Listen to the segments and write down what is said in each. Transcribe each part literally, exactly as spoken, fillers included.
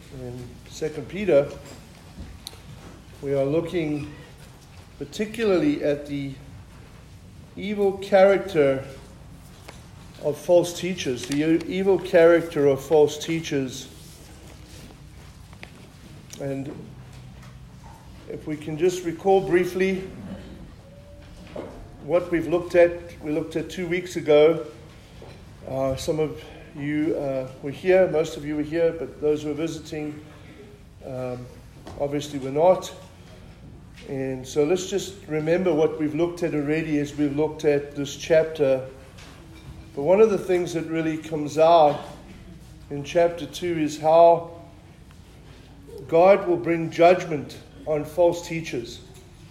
In Second Peter, we are looking particularly at the evil character of false teachers, the evil character of false teachers. And if we can just recall briefly what we've looked at, we looked at two weeks ago. Uh, some of you uh, were here, most of you were here, but those who are visiting um, obviously were not. And so let's just remember what we've looked at already as we've looked at this chapter. But one of the things that really comes out in chapter two is how God will bring judgment on false teachers.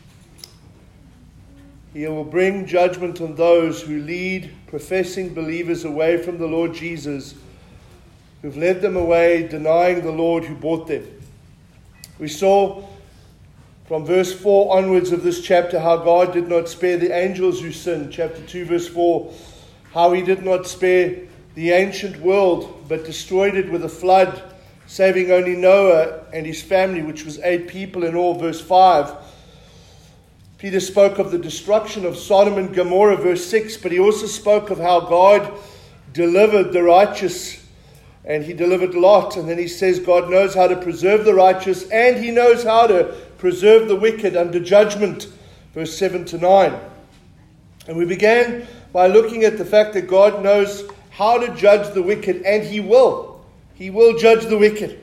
He will bring judgment on those who lead professing believers away from the Lord Jesus, who've led them away, denying the Lord who bought them. We saw from verse four onwards of this chapter how God did not spare the angels who sinned. Chapter two, verse four, how he did not spare the ancient world, but destroyed it with a flood, saving only Noah and his family, which was eight people in all. Verse five. Peter spoke of the destruction of Sodom and Gomorrah, verse six, but he also spoke of how God delivered the righteous, and he delivered Lot. And then he says God knows how to preserve the righteous, and he knows how to preserve the wicked under judgment, verse seven to nine. And we began by looking at the fact that God knows how to judge the wicked, and he will. He will judge the wicked.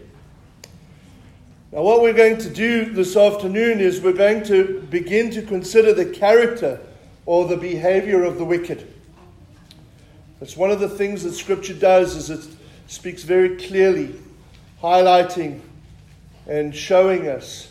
Now, what we're going to do this afternoon is we're going to begin to consider the character or the behavior of the wicked. That's one of the things that Scripture does, is it speaks very clearly, highlighting and showing us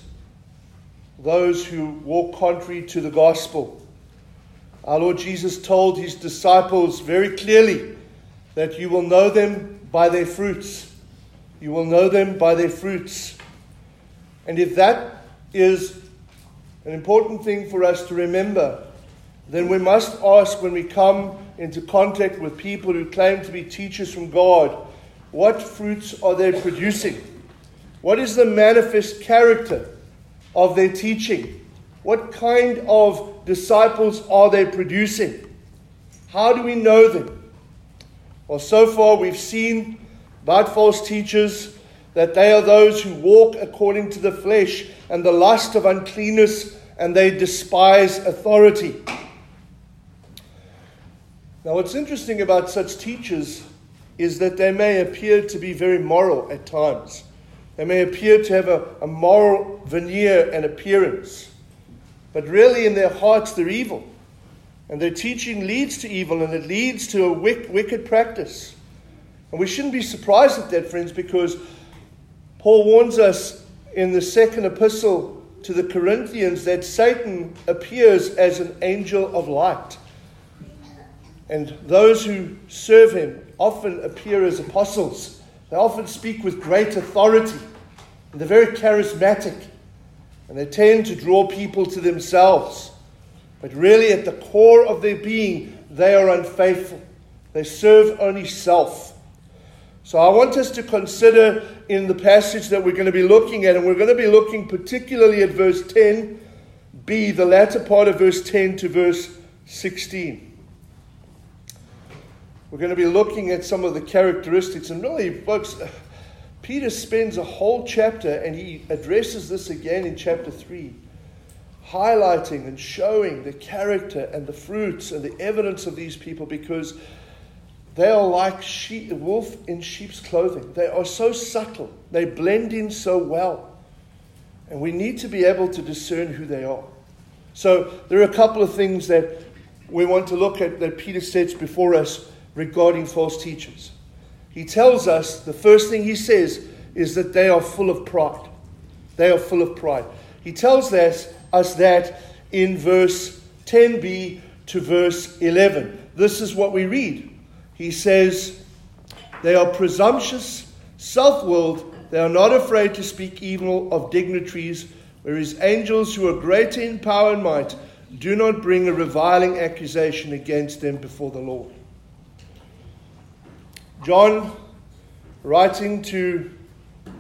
those who walk contrary to the gospel. Our Lord Jesus told his disciples very clearly that you will know them by their fruits. You will know them by their fruits. And if that is an important thing for us to remember, then we must ask when we come into contact with people who claim to be teachers from God, what fruits are they producing? What is the manifest character of their teaching? What kind of disciples are they producing? How do we know them? Well, so far we've seen about false teachers that they are those who walk according to the flesh and the lust of uncleanness, and they despise authority. Now, what's interesting about such teachers is that they may appear to be very moral at times. They may appear to have a, a moral veneer and appearance, but really in their hearts they're evil. And their teaching leads to evil, and it leads to a wick, wicked practice. And we shouldn't be surprised at that, friends, because Paul warns us in the second epistle to the Corinthians that Satan appears as an angel of light. And those who serve him often appear as apostles. They often speak with great authority. And they're very charismatic. And they tend to draw people to themselves. But really at the core of their being, they are unfaithful. They serve only self. So I want us to consider in the passage that we're going to be looking at, and we're going to be looking particularly at verse ten b, the latter part of verse ten to verse sixteen. We're going to be looking at some of the characteristics, and really, folks, Peter spends a whole chapter, and he addresses this again in chapter three, highlighting and showing the character and the fruits and the evidence of these people, because they are like sheep, a wolf in sheep's clothing. They are so subtle. They blend in so well. And we need to be able to discern who they are. So there are a couple of things that we want to look at that Peter sets before us regarding false teachers. He tells us, the first thing he says is that they are full of pride. They are full of pride. He tells us, us that in verse ten b to verse eleven. This is what we read. He says, they are presumptuous, self-willed, they are not afraid to speak evil of dignitaries, whereas angels who are greater in power and might do not bring a reviling accusation against them before the Lord. John, writing to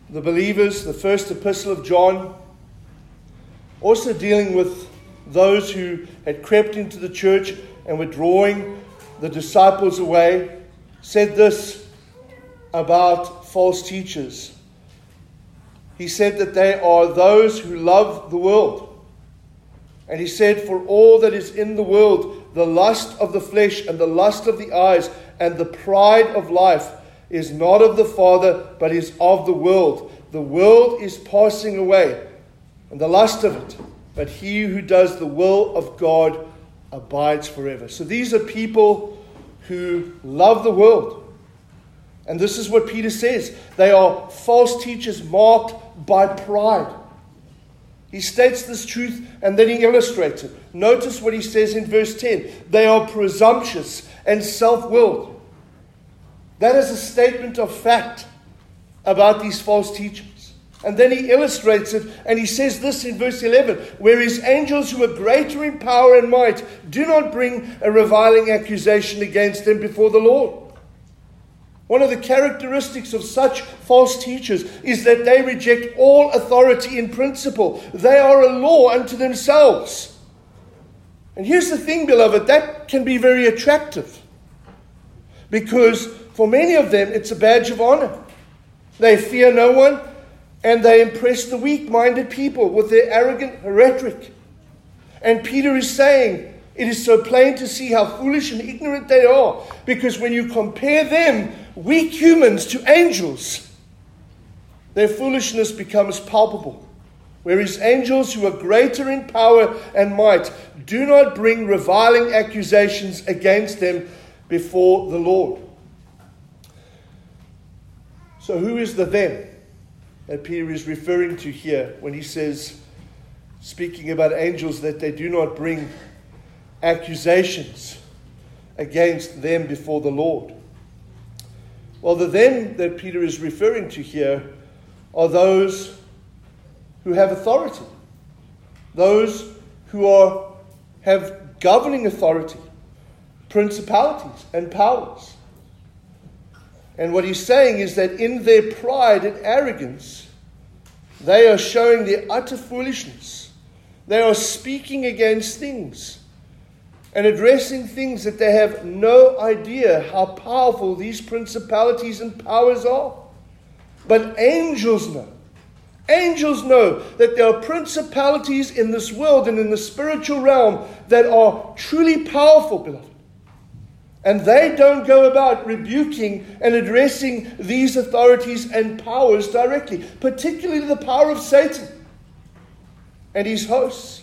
the believers, the first epistle of John, also dealing with those who had crept into the church and were drawing the disciples away, said this about false teachers. He said that they are those who love the world. And he said, for all that is in the world, the lust of the flesh and the lust of the eyes and the pride of life is not of the Father, but is of the world. The world is passing away, and the lust of it, but he who does the will of God abides forever. So these are people who love the world. And this is what Peter says. They are false teachers marked by pride. He states this truth and then he illustrates it. Notice what he says in verse ten. They are presumptuous and self-willed. That is a statement of fact about these false teachers. And then he illustrates it and he says this in verse eleven. Whereas angels who are greater in power and might do not bring a reviling accusation against them before the Lord. One of the characteristics of such false teachers is that they reject all authority in principle. They are a law unto themselves. And here's the thing, beloved, that can be very attractive. Because for many of them, it's a badge of honor. They fear no one, and they impress the weak-minded people with their arrogant rhetoric. And Peter is saying, it is so plain to see how foolish and ignorant they are. Because when you compare them, weak humans, to angels, their foolishness becomes palpable. Whereas angels who are greater in power and might do not bring reviling accusations against them before the Lord. So who is the them that Peter is referring to here when he says, speaking about angels, that they do not bring accusations against them before the Lord? Well, the them that Peter is referring to here are those who have authority, those who are have governing authority, principalities and powers. And what he's saying is that in their pride and arrogance, they are showing their utter foolishness. They are speaking against things and addressing things that they have no idea how powerful these principalities and powers are. But angels know. Angels know that there are principalities in this world and in the spiritual realm that are truly powerful, beloved. And they don't go about rebuking and addressing these authorities and powers directly, particularly the power of Satan and his hosts.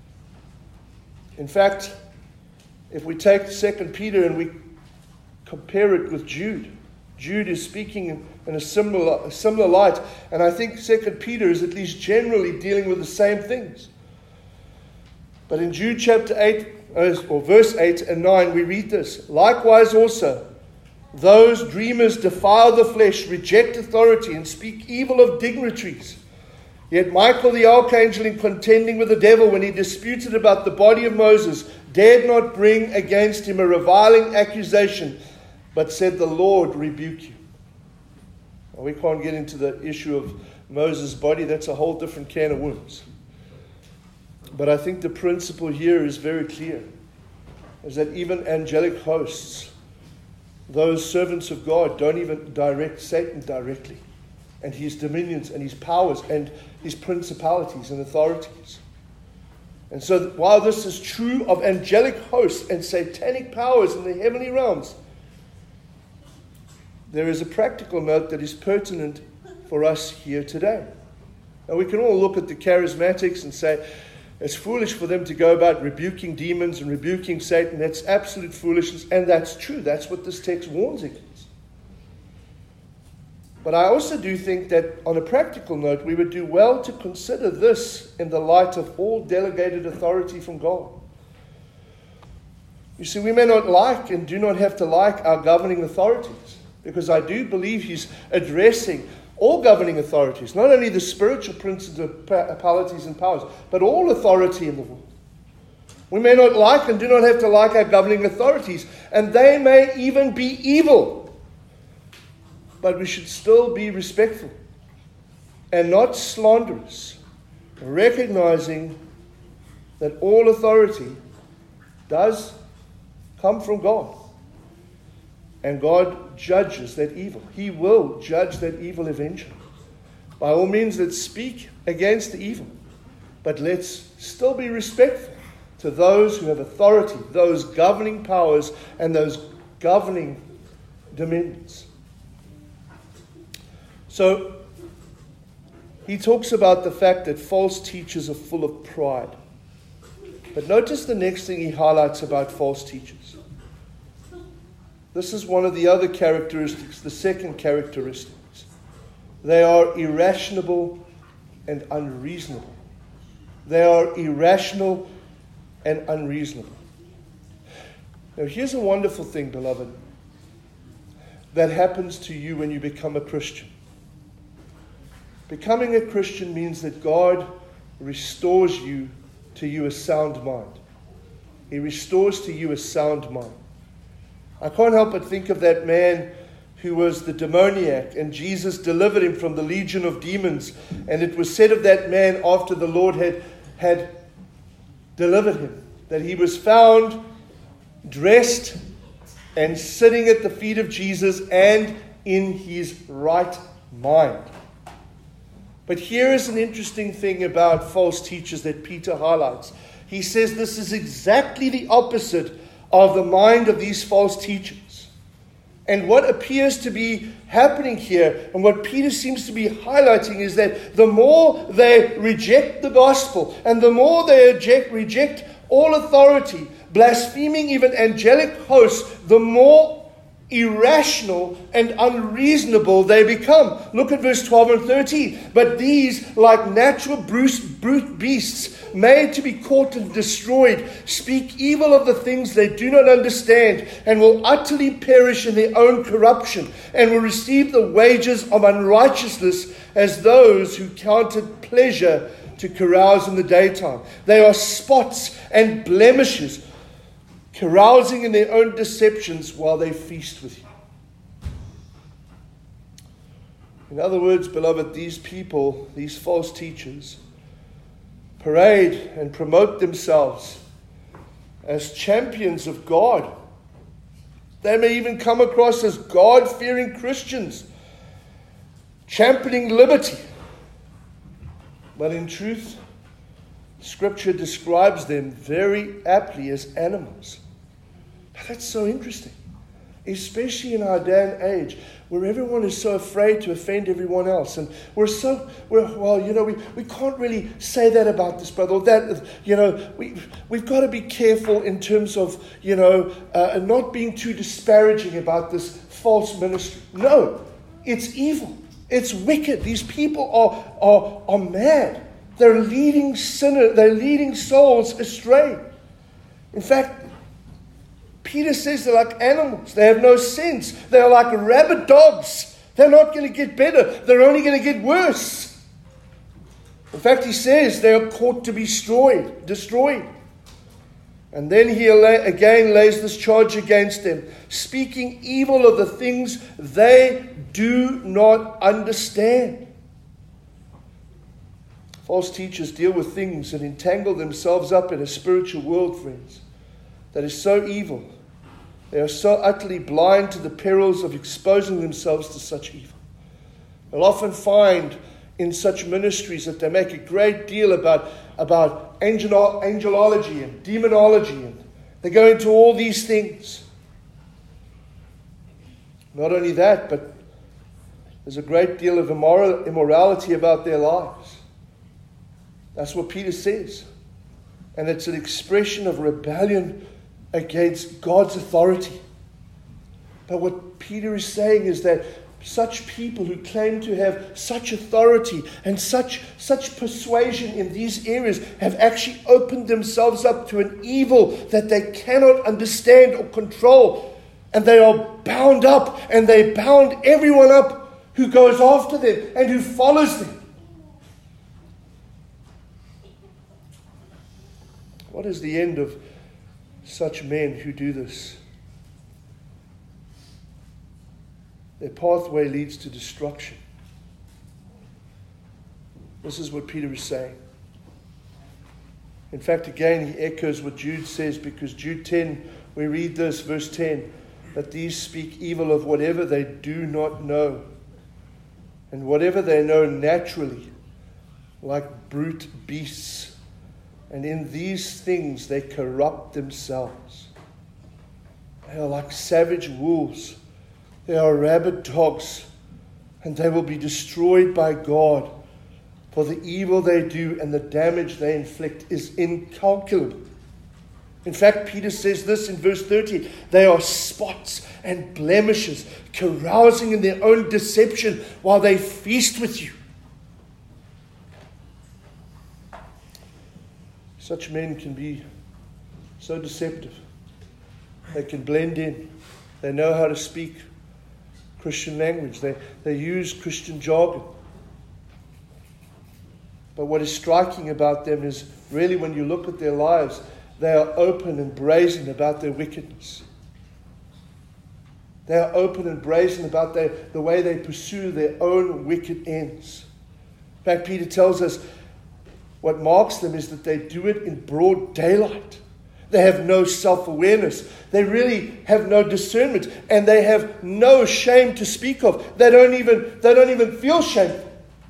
In fact, if we take Second Peter and we compare it with Jude, Jude is speaking in a similar, a similar light. And I think Second Peter is at least generally dealing with the same things. But in Jude chapter eight, or verse eight and nine, we read this. Likewise also, those dreamers defile the flesh, reject authority, and speak evil of dignitaries. Yet Michael the archangel, in contending with the devil when he disputed about the body of Moses, dared not bring against him a reviling accusation, but said, the Lord rebuke you. Now, we can't get into the issue of Moses' body. That's a whole different can of worms. But I think the principle here is very clear, is that even angelic hosts, those servants of God, don't even direct Satan directly, and his dominions and his powers and his principalities and authorities. And so while this is true of angelic hosts and satanic powers in the heavenly realms, there is a practical note that is pertinent for us here today. Now we can all look at the charismatics and say, it's foolish for them to go about rebuking demons and rebuking Satan. That's absolute foolishness, and that's true. That's what this text warns against. But I also do think that on a practical note, we would do well to consider this in the light of all delegated authority from God. You see, we may not like and do not have to like our governing authorities, because I do believe he's addressing all governing authorities, not only the spiritual principalities and powers, but all authority in the world. We may not like and do not have to like our governing authorities, and they may even be evil. But we should still be respectful and not slanderous, recognizing that all authority does come from God. And God judges that evil. He will judge that evil eventually. By all means, let's speak against the evil. But let's still be respectful to those who have authority, those governing powers, and those governing dominions. So, he talks about the fact that false teachers are full of pride. But notice the next thing he highlights about false teachers. This is one of the other characteristics, the second characteristic. They are irrational and unreasonable. They are irrational and unreasonable. Now, here's a wonderful thing, beloved, that happens to you when you become a Christian. Becoming a Christian means that God restores you to you a sound mind. He restores to you a sound mind. I can't help but think of that man who was the demoniac, and Jesus delivered him from the legion of demons. And it was said of that man after the Lord had, had delivered him, that he was found dressed and sitting at the feet of Jesus and in his right mind. But here is an interesting thing about false teachers that Peter highlights. He says this is exactly the opposite of the mind of these false teachers. And what appears to be happening here, and what Peter seems to be highlighting, is that the more they reject the gospel, and the more they reject, reject all authority, blaspheming even angelic hosts, the more irrational and unreasonable they become. Look at verse twelve and thirteen. But these, like natural brute beasts, made to be caught and destroyed, speak evil of the things they do not understand, and will utterly perish in their own corruption, and will receive the wages of unrighteousness as those who counted pleasure to carouse in the daytime. They are spots and blemishes, carousing in their own deceptions while they feast with you. In other words, beloved, these people, these false teachers, parade and promote themselves as champions of God. They may even come across as God-fearing Christians, championing liberty. But in truth, Scripture describes them very aptly as animals. That's so interesting, especially in our day and age, where everyone is so afraid to offend everyone else. And we're so, we're, well, you know, we, we can't really say that about this brother, or that, you know, we, we've got to be careful in terms of, you know, uh, not being too disparaging about this false ministry. No, it's evil. It's wicked. These people are, are, are mad. They're leading sinners, they're leading souls astray. In fact, Peter says they're like animals. They have no sense. They're like rabid dogs. They're not going to get better. They're only going to get worse. In fact, he says they are caught to be destroyed. destroyed. And then he again lays this charge against them, speaking evil of the things they do not understand. False teachers deal with things and entangle themselves up in a spiritual world, friends, that is so evil. They are so utterly blind to the perils of exposing themselves to such evil. You'll often find in such ministries that they make a great deal about, about angel, angelology and demonology, and they go into all these things. Not only that, but there's a great deal of immoral, immorality about their lives. That's what Peter says. And it's an expression of rebellion against God's authority. But what Peter is saying is that such people who claim to have such authority and such, such persuasion in these areas have actually opened themselves up to an evil that they cannot understand or control. And they are bound up, and they bound everyone up who goes after them and who follows them. What is the end of such men who do this? Their pathway leads to destruction. This is what Peter is saying. In fact, again, he echoes what Jude says, because Jude ten, we read this, verse ten, that these speak evil of whatever they do not know, and whatever they know naturally, like brute beasts, and in these things they corrupt themselves. They are like savage wolves. They are rabid dogs, and they will be destroyed by God. For the evil they do and the damage they inflict is incalculable. In fact, Peter says this in verse thirty, they are spots and blemishes, carousing in their own deception while they feast with you. Such men can be so deceptive. They can blend in. They know how to speak Christian language. They, they use Christian jargon. But what is striking about them is really when you look at their lives, they are open and brazen about their wickedness. They are open and brazen about their, the way they pursue their own wicked ends. In fact, Peter tells us what marks them is that they do it in broad daylight. They have no self-awareness. They really have no discernment, and they have no shame to speak of. They don't even, they don't even feel shameful.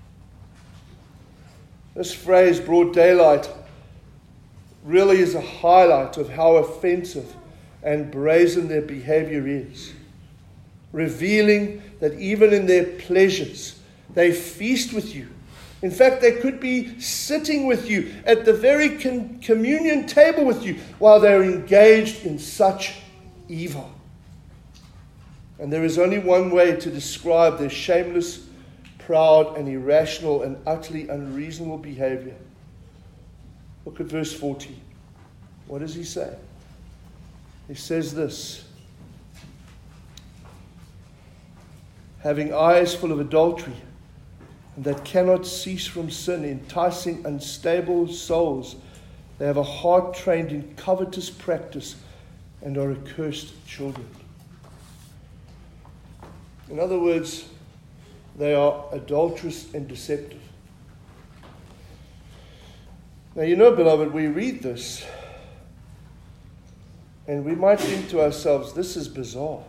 This phrase, broad daylight, really is a highlight of how offensive and brazen their behavior is, revealing that even in their pleasures, they feast with you. In fact, they could be sitting with you at the very con- communion table with you while they're engaged in such evil. And there is only one way to describe their shameless, proud, and irrational and utterly unreasonable behavior. Look at verse fourteen. What does he say? He says this: having eyes full of adultery, and that cannot cease from sin, enticing unstable souls. They have a heart trained in covetous practice and are accursed children. In other words, they are adulterous and deceptive. Now, you know, beloved, we read this and we might think to ourselves, this is bizarre.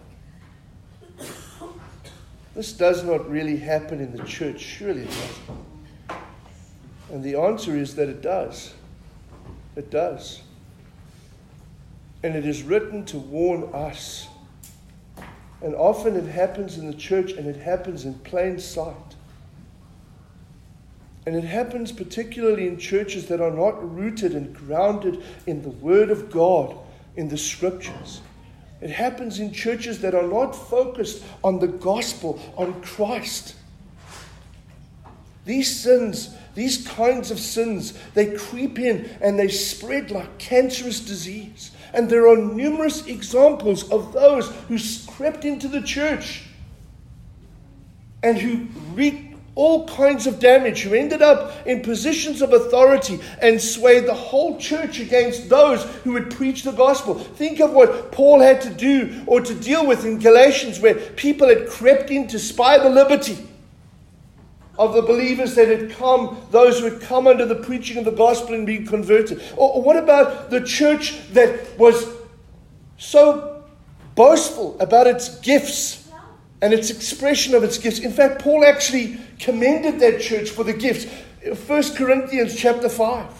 This does not really happen in the church. Surely it doesn't. And the answer is that it does. It does. And it is written to warn us. And often it happens in the church, and it happens in plain sight. And it happens particularly in churches that are not rooted and grounded in the Word of God, in the Scriptures. It happens in churches that are not focused on the gospel, on Christ. These sins, these kinds of sins, they creep in and they spread like cancerous disease. And there are numerous examples of those who crept into the church and who wreaked all kinds of damage, who ended up in positions of authority and swayed the whole church against those who would preach the gospel. Think of what Paul had to do or to deal with in Galatians, where people had crept in to spy the liberty of the believers that had come, those who had come under the preaching of the gospel and been converted. Or, or what about the church that was so boastful about its gifts and its expression of its gifts? In fact, Paul actually commended that church for the gifts. First Corinthians chapter five.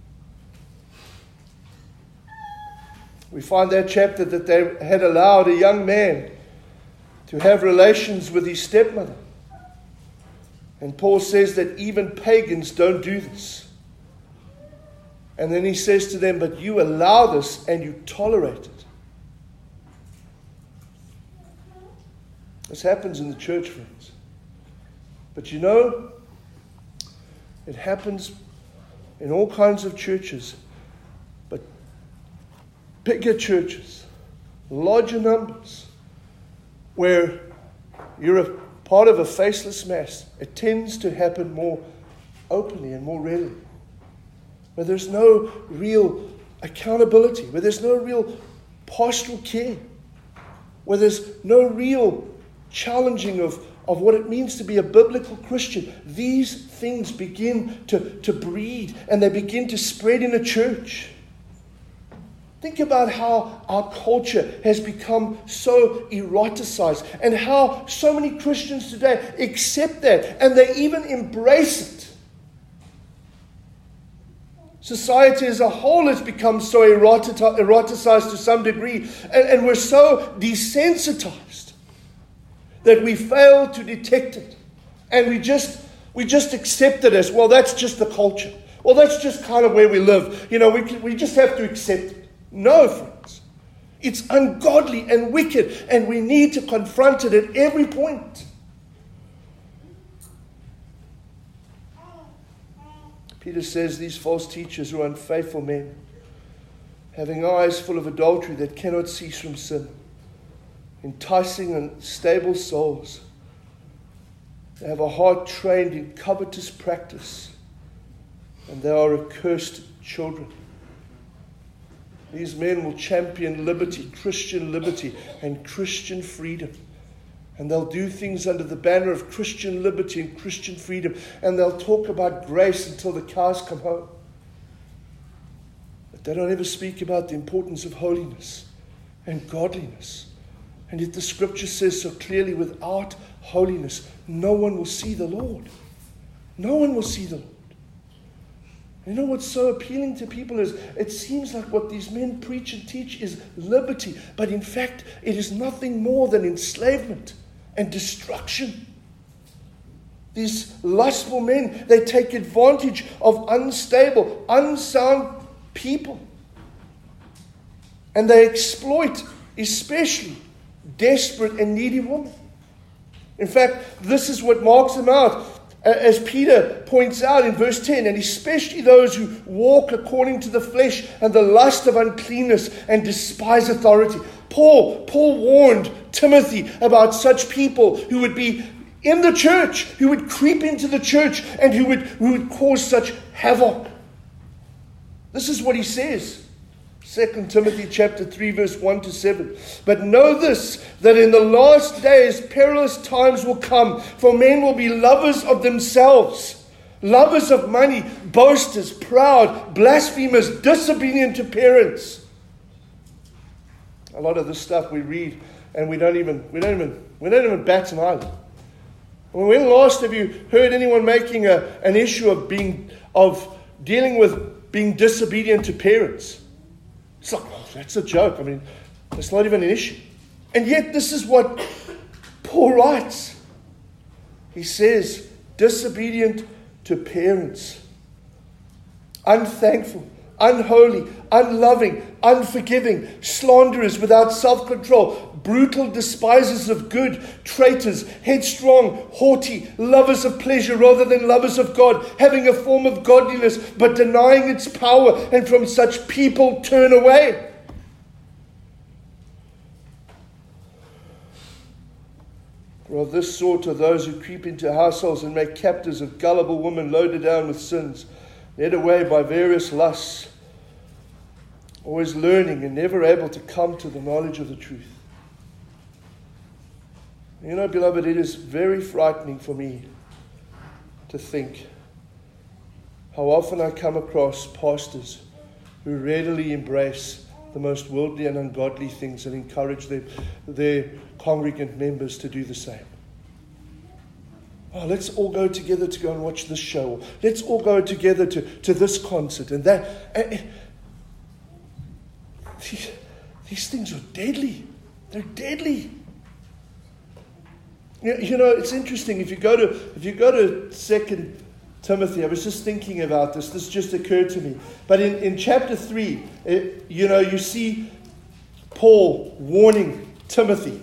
We find that chapter that they had allowed a young man to have relations with his stepmother. And Paul says that even pagans don't do this. And then he says to them, but you allow this and you tolerate it. This happens in the church, friends. But you know, it happens in all kinds of churches. But bigger churches, larger numbers, where you're a part of a faceless mass, it tends to happen more openly and more readily. Where there's no real accountability, where there's no real pastoral care, where there's no real challenging of, of what it means to be a biblical Christian, these things begin to, to breed and they begin to spread in a church. Think about how our culture has become so eroticized and how so many Christians today accept that and they even embrace it. Society as a whole has become so eroticized to some degree, and, and we're so desensitized that we fail to detect it. And we just we just accept it as, well, that's just the culture. Well, that's just kind of where we live. You know, we, we just have to accept it. No, friends. It's ungodly and wicked, and we need to confront it at every point. Peter says these false teachers are unfaithful men, having eyes full of adultery that cannot cease from sin, enticing unstable souls. They have a heart trained in covetous practice, and they are accursed children. These men will champion liberty, Christian liberty, and Christian freedom. And they'll do things under the banner of Christian liberty and Christian freedom. And they'll talk about grace until the cows come home. But they don't ever speak about the importance of holiness and godliness. And yet the scripture says so clearly, without holiness, no one will see the Lord. No one will see the Lord. You know what's so appealing to people is it seems like what these men preach and teach is liberty. But in fact, it is nothing more than enslavement and destruction. These lustful men, they take advantage of unstable, unsound people. And they exploit especially desperate and needy women. In fact, this is what marks them out, as Peter points out in verse ten, and especially those who walk according to the flesh and the lust of uncleanness and despise authority. Paul, Paul warned Timothy about such people who would be in the church, who would creep into the church, and who would, who would cause such havoc. This is what he says. Second Timothy chapter three, verse one to seven. But know this, that in the last days perilous times will come, for men will be lovers of themselves, lovers of money, boasters, proud, blasphemers, disobedient to parents. A lot of this stuff we read and we don't even we don't even we don't even bat an eyelid. When last have you heard anyone making a, an issue of being of dealing with being disobedient to parents? It's like, oh, that's a joke. I mean, it's not even an issue. And yet this is what Paul writes. He says, disobedient to parents, unthankful, unholy, unloving, unforgiving, slanderers, without self-control, brutal despisers of good, traitors, headstrong, haughty, lovers of pleasure rather than lovers of God, having a form of godliness but denying its power, and from such people turn away. For of this sort are those who creep into households and make captives of gullible women loaded down with sins, led away by various lusts, always learning and never able to come to the knowledge of the truth. You know, beloved, it is very frightening for me to think how often I come across pastors who readily embrace the most worldly and ungodly things and encourage their, their congregant members to do the same. Oh, let's all go together to go and watch this show. Let's all go together to, to this concert and that. And these, these things are deadly. They're deadly. You know, it's interesting. If you go to if you go to Second Timothy, I was just thinking about this. This just occurred to me. But in, in chapter three, it, you know, you see Paul warning Timothy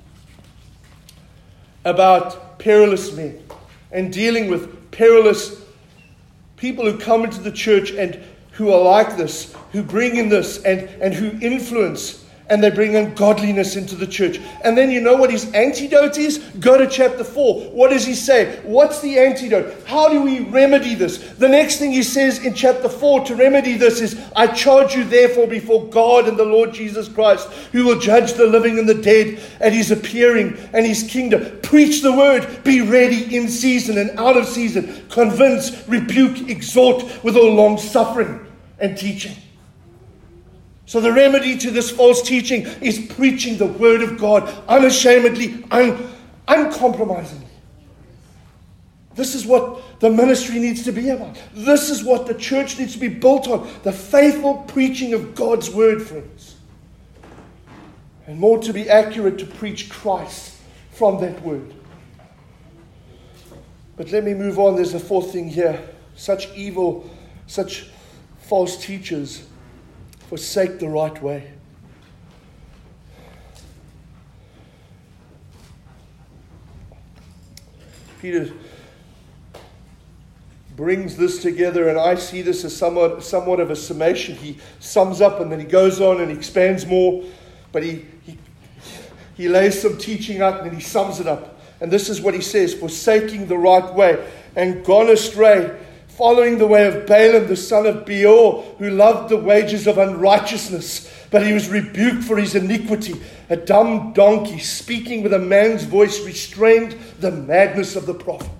about perilous men and dealing with perilous people who come into the church and who are like this, who bring in this and, and who influence and they bring ungodliness into the church. And then you know what his antidote is? Go to chapter four. What does he say? What's the antidote? How do we remedy this? The next thing he says in chapter four to remedy this is, I charge you therefore before God and the Lord Jesus Christ, who will judge the living and the dead at his appearing and his kingdom. Preach the word. Be ready in season and out of season. Convince, rebuke, exhort with all long suffering and teaching. So the remedy to this false teaching is preaching the word of God unashamedly, un- uncompromisingly. This is what the ministry needs to be about. This is what the church needs to be built on. The faithful preaching of God's word, friends. And more to be accurate, to preach Christ from that word. But let me move on. There's a fourth thing here. Such evil, such false teachers forsake the right way. Peter brings this together, and I see this as somewhat, somewhat of a summation. He sums up and then he goes on and expands more, but he, he, he lays some teaching out and then he sums it up. And this is what he says: forsaking the right way and gone astray, following the way of Balaam the son of Beor, who loved the wages of unrighteousness, but he was rebuked for his iniquity. A dumb donkey, speaking with a man's voice, restrained the madness of the prophet.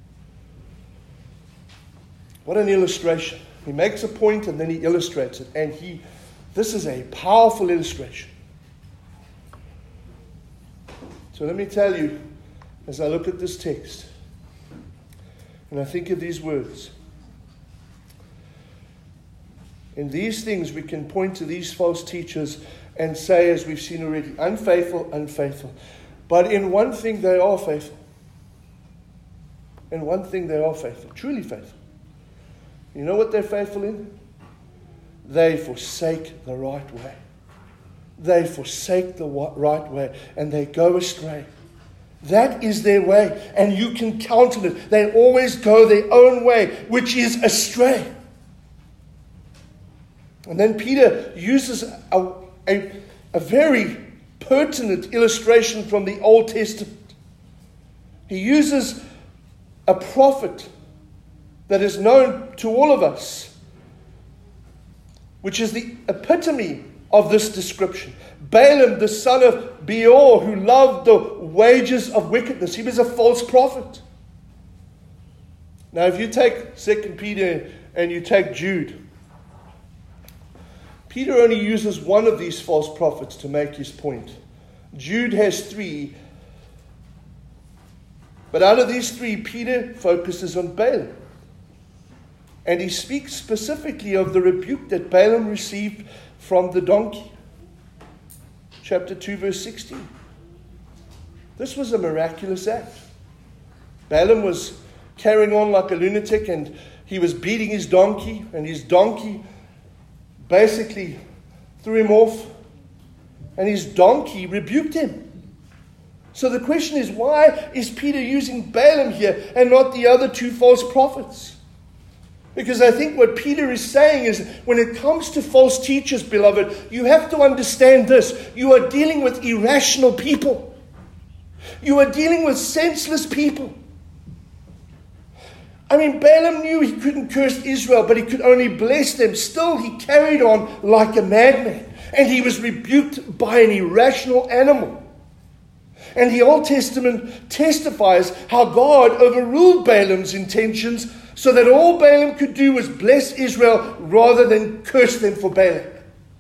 What an illustration. He makes a point and then he illustrates it. And he, this is a powerful illustration. So let me tell you, as I look at this text, and I think of these words, in these things, we can point to these false teachers and say, as we've seen already, unfaithful, unfaithful. But in one thing, they are faithful. In one thing, they are faithful, truly faithful. You know what they're faithful in? They forsake the right way. They forsake the right way, and they go astray. That is their way, and you can count on it. They always go their own way, which is astray. And then Peter uses a, a, a very pertinent illustration from the Old Testament. He uses a prophet that is known to all of us, which is the epitome of this description. Balaam, the son of Beor, who loved the wages of wickedness. He was a false prophet. Now, if you take Second Peter and you take Jude, Peter only uses one of these false prophets to make his point. Jude has three. But out of these three, Peter focuses on Balaam. And he speaks specifically of the rebuke that Balaam received from the donkey. Chapter two, verse sixteen. This was a miraculous act. Balaam was carrying on like a lunatic, and he was beating his donkey, and his donkey basically threw him off, and his donkey rebuked him. So the question is, why is Peter using Balaam here and not the other two false prophets? Because I think what Peter is saying is, when it comes to false teachers, beloved, you have to understand this. You are dealing with irrational people. You are dealing with senseless people. I mean, Balaam knew he couldn't curse Israel, but he could only bless them. Still, he carried on like a madman, and he was rebuked by an irrational animal. And the Old Testament testifies how God overruled Balaam's intentions, so that all Balaam could do was bless Israel rather than curse them for Balak.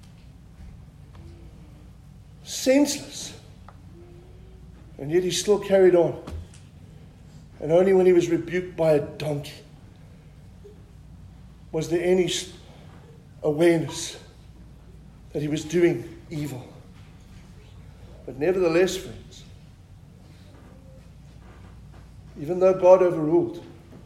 Senseless. And yet he still carried on. And only when he was rebuked by a donkey was there any awareness that he was doing evil. But nevertheless, friends, even though God overruled,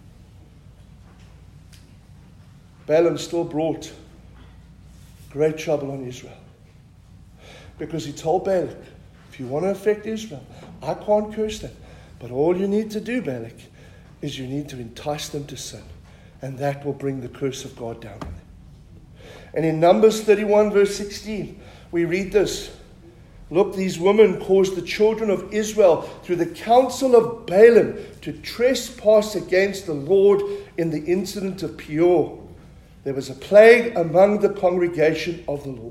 Balaam still brought great trouble on Israel. Because he told Balak, if you want to affect Israel, I can't curse them. But all you need to do, Balak, is you need to entice them to sin. And that will bring the curse of God down on them. And in Numbers thirty-one, verse sixteen, we read this. Look, these women caused the children of Israel through the counsel of Balaam to trespass against the Lord in the incident of Peor. There was a plague among the congregation of the Lord.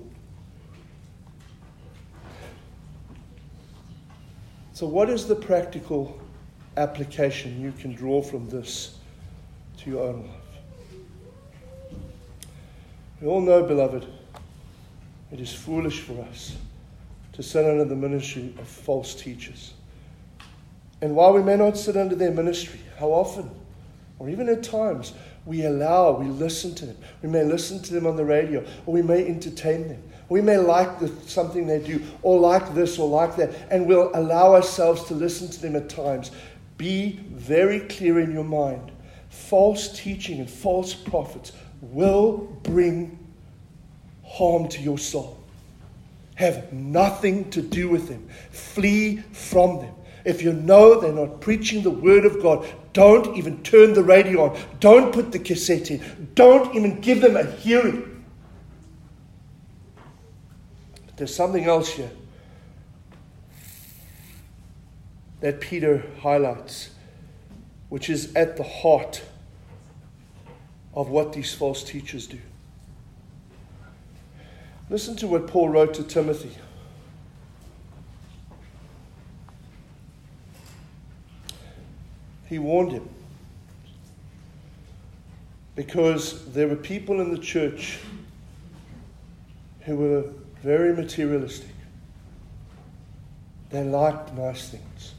So what is the practical application you can draw from this to your own life? We all know, beloved, it is foolish for us to sit under the ministry of false teachers. And while we may not sit under their ministry, how often, or even at times, we allow, we listen to them. We may listen to them on the radio, or we may entertain them. We may like the, something they do, or like this, or like that, and we'll allow ourselves to listen to them at times. Be very clear in your mind. False teaching and false prophets will bring harm to your soul. Have nothing to do with them. Flee from them. If you know they're not preaching the word of God, don't even turn the radio on. Don't put the cassette in. Don't even give them a hearing. But there's something else here that Peter highlights, which is at the heart of what these false teachers do. Listen to what Paul wrote to Timothy. He warned him because there were people in the church who were very materialistic. They liked nice things.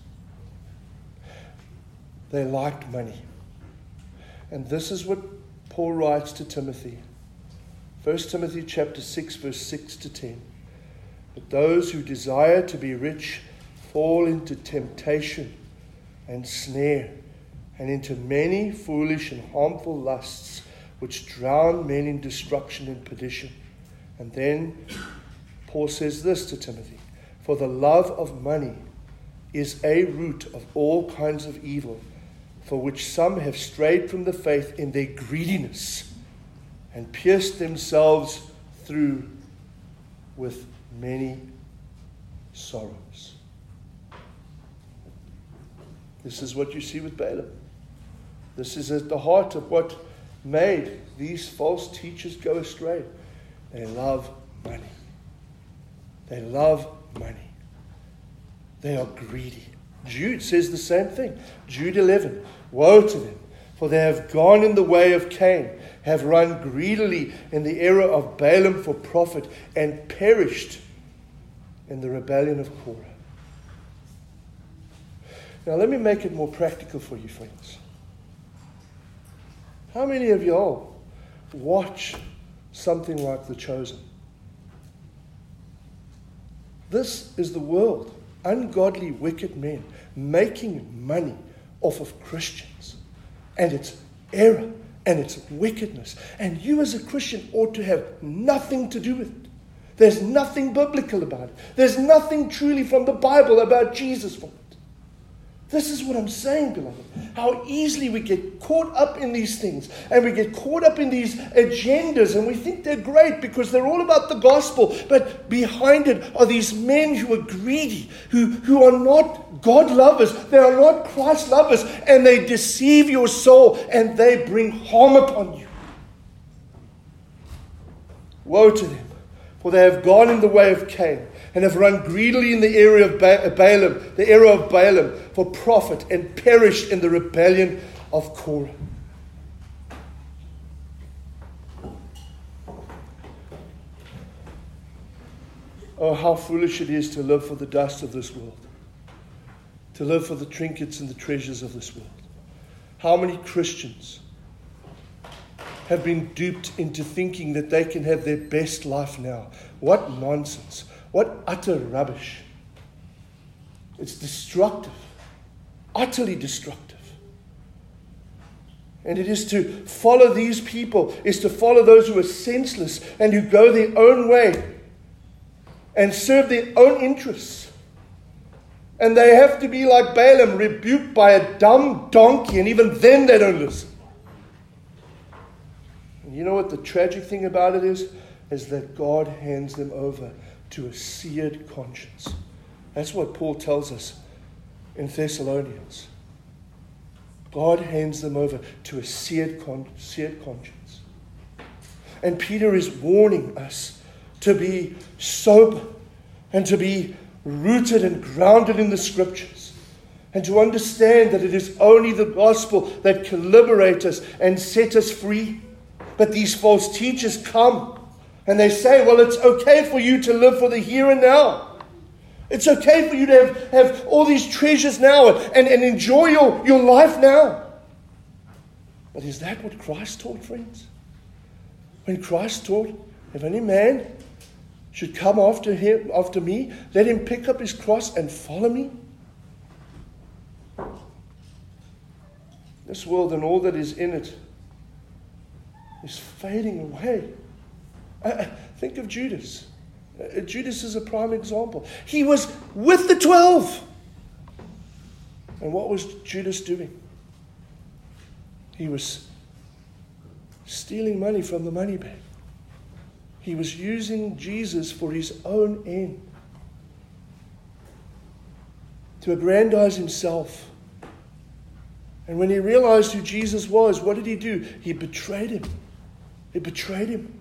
They liked money. And this is what Paul writes to Timothy. First Timothy chapter six, verse six to ten. But those who desire to be rich fall into temptation and snare, and into many foolish and harmful lusts, which drown men in destruction and perdition. And then Paul says this to Timothy: for the love of money is a root of all kinds of evil, for which some have strayed from the faith in their greediness, and pierced themselves through with many sorrows. This is what you see with Balaam. This is at the heart of what made these false teachers go astray. They love money. They love money. They are greedy. Jude says the same thing. Jude eleven. Woe to them, for they have gone in the way of Cain, have run greedily in the error of Balaam for profit, and perished in the rebellion of Korah. Now let me make it more practical for you, friends. How many of y'all watch something like The Chosen? This is the world. Ungodly, wicked men making money off of Christians. And it's error and it's wickedness. And you as a Christian ought to have nothing to do with it. There's nothing biblical about it. There's nothing truly from the Bible about Jesus from it. This is what I'm saying, beloved. How easily we get caught up in these things, and we get caught up in these agendas, and we think they're great because they're all about the gospel. But behind it are these men who are greedy, who, who are not God lovers, they are not Christ lovers, and they deceive your soul, and they bring harm upon you. Woe to them, for they have gone in the way of Cain, and have run greedily in the area of ba- Balaam, the error of Balaam, for profit, and perished in the rebellion of Korah. Oh, how foolish it is to live for the dust of this world, to live for the trinkets and the treasures of this world. How many Christians have been duped into thinking that they can have their best life now? What nonsense. What utter rubbish. It's destructive. Utterly destructive. And it is to follow these people, is to follow those who are senseless and who go their own way and serve their own interests. And they have to be like Balaam, rebuked by a dumb donkey, and even then they don't listen. And you know what the tragic thing about it is? Is that God hands them over to a seared conscience. That's what Paul tells us in Thessalonians. God hands them over to a seared, con- seared conscience. And Peter is warning us to be sober and to be rooted and grounded in the Scriptures, and to understand that it is only the gospel that can liberate us and set us free. But these false teachers come and they say, well, it's okay for you to live for the here and now. It's okay for you to have, have all these treasures now and, and enjoy your, your life now. But is that what Christ taught, friends? When Christ taught, if any man should come after him, after me, let him pick up his cross and follow me. This world and all that is in it is fading away. I, think of Judas. Uh, Judas is a prime example. He was with the twelve. And what was Judas doing? He was stealing money from the money bag. He was using Jesus for his own end, to aggrandize himself. And when he realized who Jesus was, what did he do? He betrayed him. He betrayed him.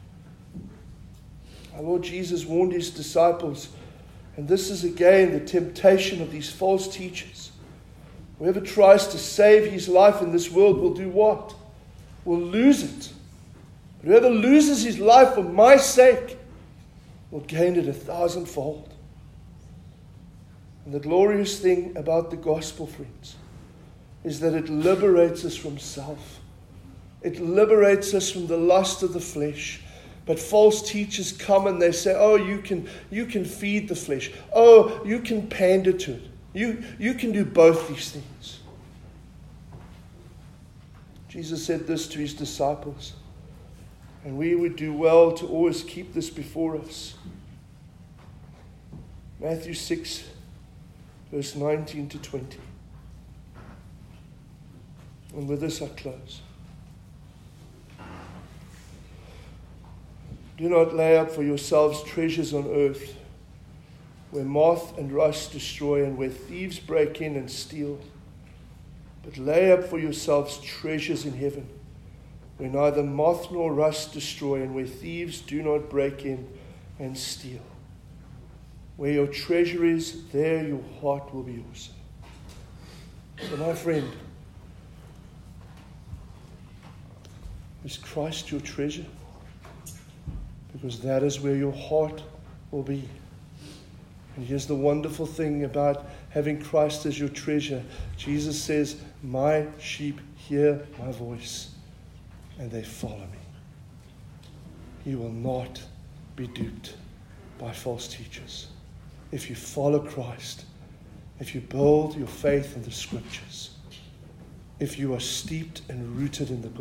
Our Lord Jesus warned his disciples, and this is again the temptation of these false teachers. Whoever tries to save his life in this world will do what? Will lose it. But whoever loses his life for my sake will gain it a thousandfold. And the glorious thing about the gospel, friends, is that it liberates us from self. It liberates us from the lust of the flesh. But false teachers come and they say, oh, you can you can feed the flesh. Oh, you can pander to it. You, you can do both these things. Jesus said this to his disciples. And we would do well to always keep this before us. Matthew six, verse nineteen to twenty. And with this I close. Do not lay up for yourselves treasures on earth, where moth and rust destroy and where thieves break in and steal. But lay up for yourselves treasures in heaven, where neither moth nor rust destroy and where thieves do not break in and steal. Where your treasure is, there your heart will be also. So my friend, is Christ your treasure? Because that is where your heart will be. And here's the wonderful thing about having Christ as your treasure. Jesus says, my sheep hear my voice and they follow me. You will not be duped by false teachers. If you follow Christ, if you build your faith in the Scriptures, if you are steeped and rooted in the